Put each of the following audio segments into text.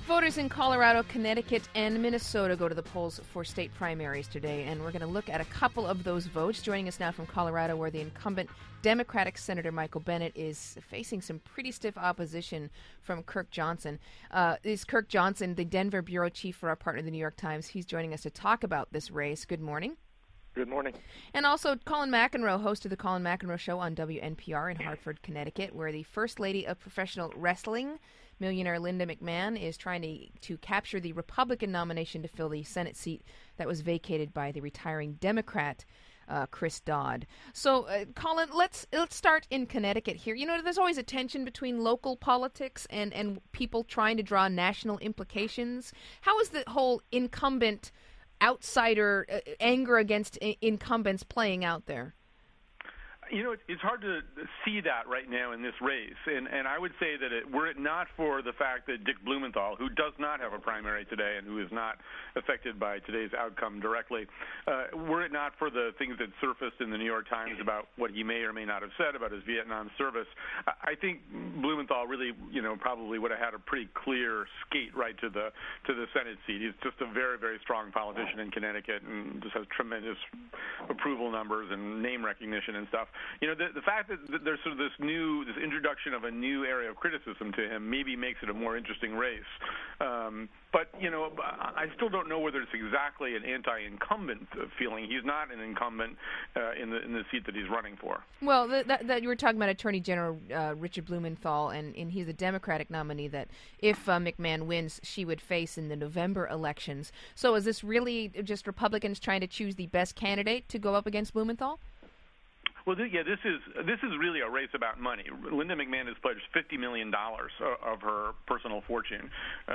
Voters in Colorado, Connecticut, and Minnesota go to the polls for state primaries today, and we're going to look at a couple of those votes. Joining us now from Colorado, where the incumbent Democratic Senator Michael Bennet is facing some pretty stiff opposition from Kirk Johnson. Is Kirk Johnson, the Denver bureau chief for our partner, the New York Times. He's joining us to talk about this race. Good morning. Good morning. And also Colin McEnroe, host of the Colin McEnroe Show on WNPR in Hartford, Connecticut, where the First Lady of Professional Wrestling, millionaire Linda McMahon, is trying to capture the Republican nomination to fill the Senate seat that was vacated by the retiring Democrat Chris Dodd. So, Colin, let's start in Connecticut here. You know, there's always a tension between local politics and people trying to draw national implications. How is the whole incumbent outsider anger against incumbents playing out there? You know, it's hard to see that right now in this race, and I would say that were it not for the fact that Dick Blumenthal, who does not have a primary today and who is not affected by today's outcome directly, were it not for the things that surfaced in the New York Times about what he may or may not have said about his Vietnam service, I think Blumenthal really, probably would have had a pretty clear skate right to the Senate seat. He's just a very, very strong politician in Connecticut and just has tremendous approval numbers and name recognition and stuff. You know, the fact that there's sort of this introduction of a new area of criticism to him maybe makes it a more interesting race. But, I still don't know whether it's exactly an anti-incumbent feeling. He's not an incumbent in the seat that he's running for. Well, that you were talking about Attorney General Richard Blumenthal, and he's a Democratic nominee that if McMahon wins, she would face in the November elections. So is this really just Republicans trying to choose the best candidate to go up against Blumenthal? Well, this is really a race about money. Linda McMahon has pledged $50 million of her personal fortune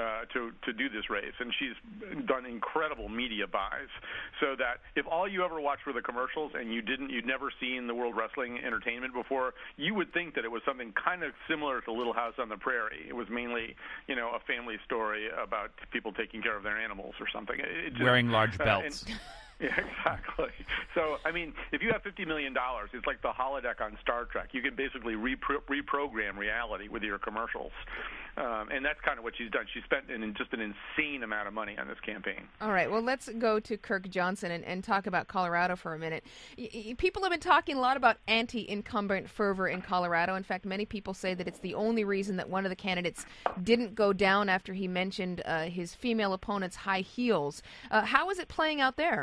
to do this race, and she's done incredible media buys. So that if all you ever watched were the commercials and you'd never seen the World Wrestling Entertainment before, you would think that it was something kind of similar to Little House on the Prairie. It was mainly, a family story about people taking care of their animals or something. Wearing large belts. Yeah, exactly. So, I mean, if you have $50 million, it's like the holodeck on Star Trek. You can basically reprogram reality with your commercials. And that's kind of what she's done. She spent just an insane amount of money on this campaign. All right. Well, let's go to Kirk Johnson and talk about Colorado for a minute. People have been talking a lot about anti-incumbent fervor in Colorado. In fact, many people say that it's the only reason that one of the candidates didn't go down after he mentioned his female opponent's high heels. How is it playing out there?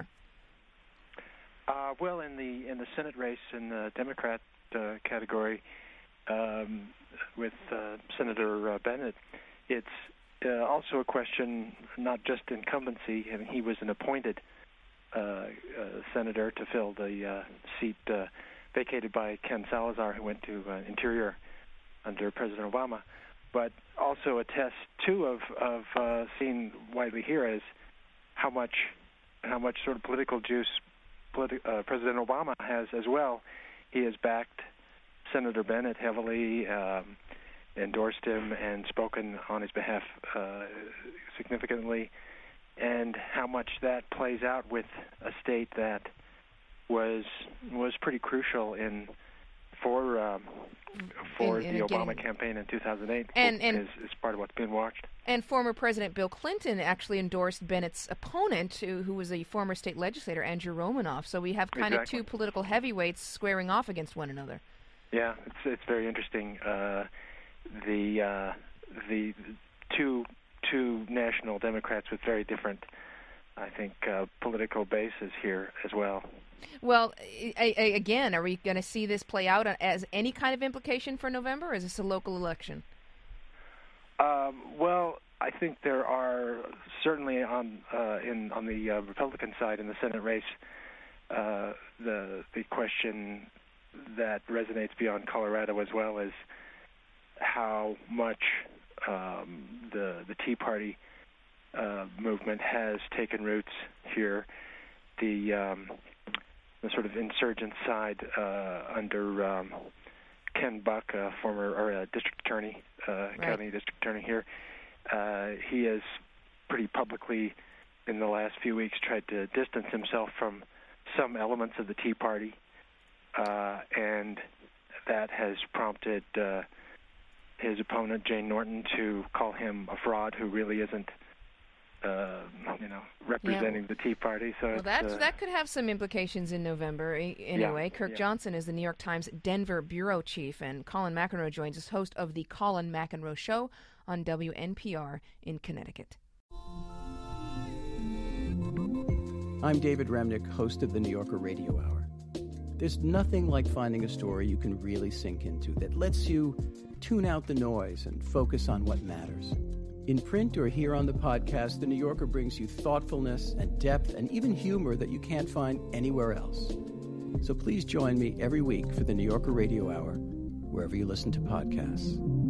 Well, in the Senate race in the Democrat category with Senator Bennet, it's also a question not just incumbency. I mean, he was an appointed senator to fill the seat vacated by Ken Salazar, who went to Interior under President Obama, but also a test too of seen widely here as how much sort of political juice President Obama has as well. He has backed Senator Bennet heavily, endorsed him, and spoken on his behalf significantly, and how much that plays out with a state that was pretty crucial for the Obama campaign in 2008 is part of what's being watched. And former President Bill Clinton actually endorsed Bennett's opponent, who was a former state legislator, Andrew Romanoff. So we have kind of two political heavyweights squaring off against one another. Yeah, it's very interesting. The two national Democrats with very different, I think, political bases here as well. Well, again, are we going to see this play out as any kind of implication for November, or is this a local election? Well, I think there are certainly on the Republican side in the Senate race, the question that resonates beyond Colorado as well is how much the Tea Party movement has taken roots here. The sort of insurgent side under Ken Buck, former district attorney, county district attorney here. He has pretty publicly in the last few weeks tried to distance himself from some elements of the Tea Party, and that has prompted his opponent, Jane Norton, to call him a fraud who really isn't, representing the Tea Party. So that could have some implications in November. Anyway, Kirk Johnson is the New York Times Denver bureau chief, and Colin McEnroe joins us, host of the Colin McEnroe Show on WNPR in Connecticut. I'm David Remnick, host of the New Yorker Radio Hour. There's nothing like finding a story you can really sink into that lets you tune out the noise and focus on what matters. In print or here on the podcast, The New Yorker brings you thoughtfulness and depth and even humor that you can't find anywhere else. So please join me every week for The New Yorker Radio Hour, wherever you listen to podcasts.